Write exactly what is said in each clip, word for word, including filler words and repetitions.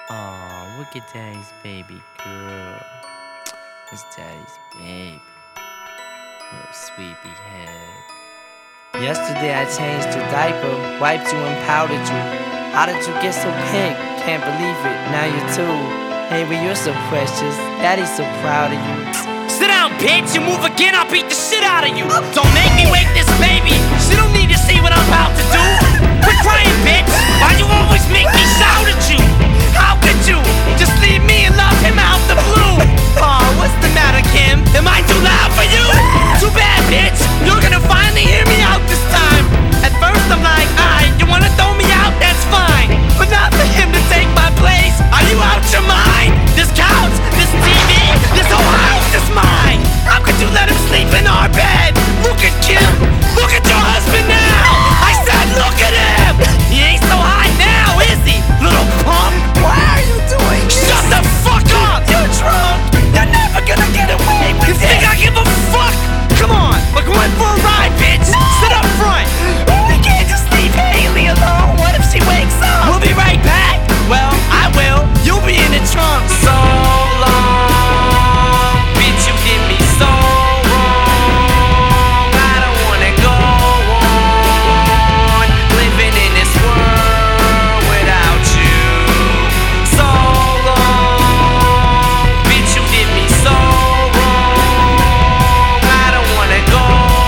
Aw, look at Daddy's baby girl. It's Daddy's baby. Little sweepy head. Yesterday I changed your diaper, wiped you and powdered you. How did you get so pink? Can't believe it, now you're two. Hey, but you're so precious. Daddy's so proud of you. Sit down, bitch. You move again, I'll beat the shit out of you. Don't make me wake this baby. She don't need to see what I'm about to do. Quit crying, bitch. Why you always make me shout at you? How could you just leave me and love him out the blue? Aw, oh, what's the matter, Kim? Am I too loud for you? Too bad, bitch. You're gonna finally hear me out this time. At first I'm like, alright, you wanna throw me out? That's fine. But not for him to take my place. Are you out your mind? This couch, this T V, this whole house is mine. How could you let him sleep in our bed? Look at Kim. Look at your husband now. I said look at him. He ain't so hot now, is he? Little punk. Why are you doing this? Shut the fuck up. You're drunk. You're never gonna get away with You this. think I give a fuck? Come on, we're going for a ride, bitch. No. Sit up front. We can't just leave Haley alone. What if she wakes up? We'll be right back. Well, I will. You'll be in the trunk. So long, bitch, you did me so wrong. I don't wanna go on living in this world without you. So long, bitch, you did me so wrong. I don't wanna go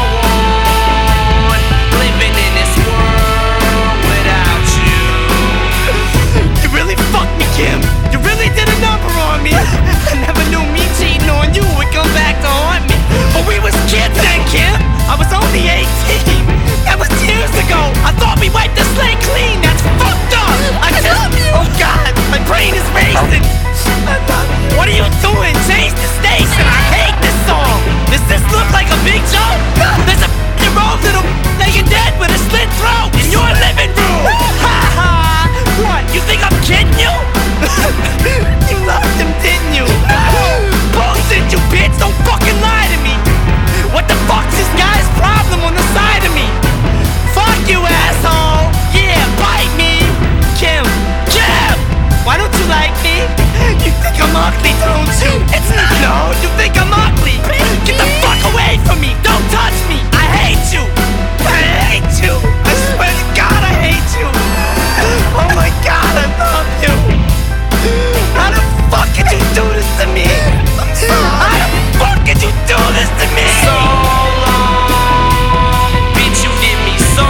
on living in this world without you. You really fucked me, Kim. You really did a number on me. I never knew me cheating on you would come back to haunt me. But we was kids then, Kim. I was only eighteen. That was years ago. I thought we wiped the slate clean. That's fucked up. I, I just, love you. Oh God, my brain is racing. I love you. What are you doing? Change the station. I hate this song. Does this look like a big joke? There's a f***ing rogue little laying dead with a slit throat in your living room. Ha ha. What? You think I'm kidding you? You loved him, didn't you? Bullshit, you bitch. Don't fucking lie to me. What the fuck's this guy's problem on the side of me? Fuck you, asshole. Yeah, bite me. Kim. Kim. Why don't you like me? You think I'm ugly, don't you? It's not. No, you think I'm ugly. Get the fuck away from me. Don't touch me. I hate you. I hate you. I swear to God, I hate you. Oh my God, I love you. How the fuck could you do this to me? I'm sorry. How the fuck could you do this to me? So long, bitch, you did me so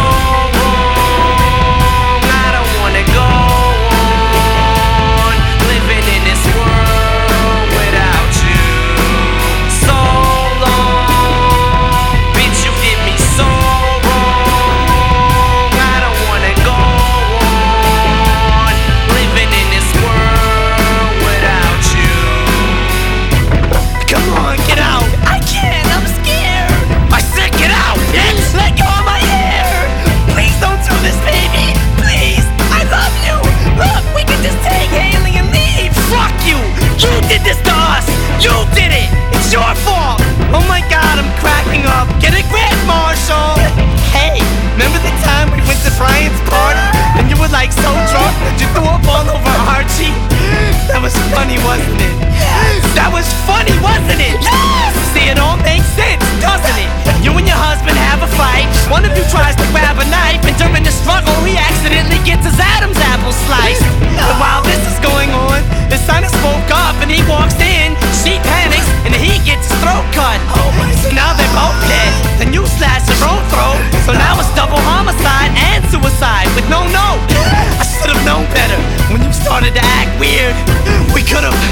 wrong. I don't wanna go on living in this world without you. So long, bitch, you did me so wrong. I don't wanna go on living in this world without you. Come on, get out. I can't. I'm scared. I said get out, bitch! Let go of my hair! Please don't do this, baby. Please. I love you. Look, we can just take Haley and leave. Fuck you! You did this to us! You did it! It's your fault! Oh my God, I'm cracking up! Get a grip, Marshall! Hey, remember the time we went to Brian's party and you were like so drunk that you threw up all over Archie? That was funny, wasn't it? Yes. That was funny, wasn't it? Yes. See, it all makes sense, doesn't it? You and your husband have a fight. One of you tries to grab a knife, and during the struggle, he accidentally gets his Adam's apple sliced. And while this is going on, his son has woke up and he walks in. She panics and he gets his throat cut. Oh my So now they're both dead. Then you slash your own throat. So now it's double homicide and suicide with no note. I should have known better when you started to act weird. We could have